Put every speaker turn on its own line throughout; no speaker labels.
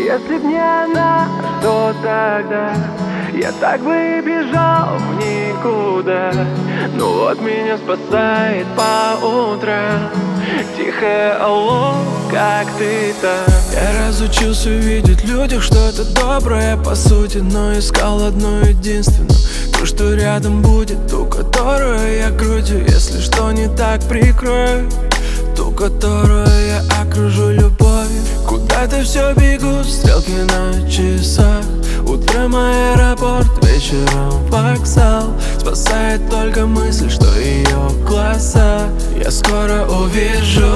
Если б не она, что тогда? Я так бы и бежал в никуда. Ну вот меня спасает по утрам тихое алло, как ты там?
Я разучился видеть в людях что-то доброе по сути, но искал одну единственную, ту, что рядом будет, ту, которую я грудью, если что не так прикрою, ту, которую я окружу любовью. Куда-то все бегут стрелки на часах. Утром аэропорт, вечером вокзал. Спасает только мысль, что ее глаза я скоро увижу.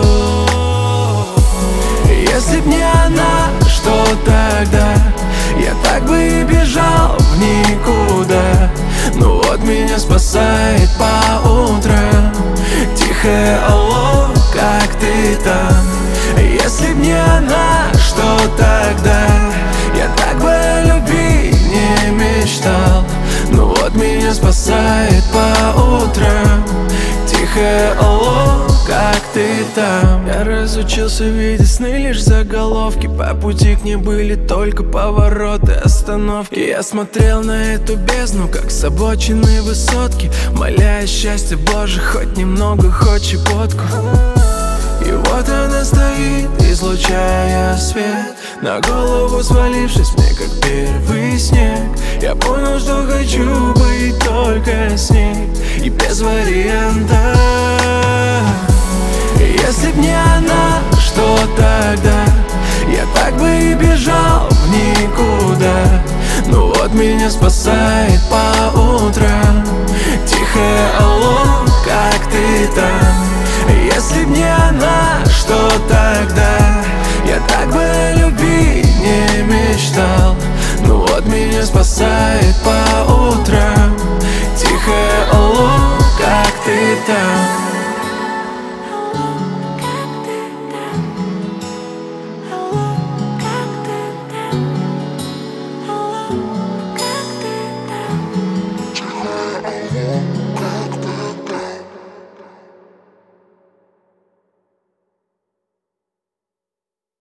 Если б не она, что тогда? Я так бы и бежал в никуда. Ну вот меня спасает по утрам тихое алло, как ты там? Если б не она, что тогда? Я так бы о любви не мечтал. Ну вот меня спасает по утрам тихое алло, как ты там? Я разучился видеть сны, лишь заголовки. По пути к ней были только повороты, остановки. Я смотрел на эту бездну, как с обочины высотки, молясь счастье Боже, хоть немного, хоть щепотку. И вот она стоит, излучая свет, на голову свалившись мне, как первый снег. Я понял, что хочу быть только с ней и без варианта. Если б не она, что тогда? Я так бы и бежал в никуда. Ну вот меня спасает по утрам тихое алло, как ты там? Если б не она, что тогда? Я так бы о любви не мечтал. Ну вот меня спасает по утрам тихое алло, как ты там?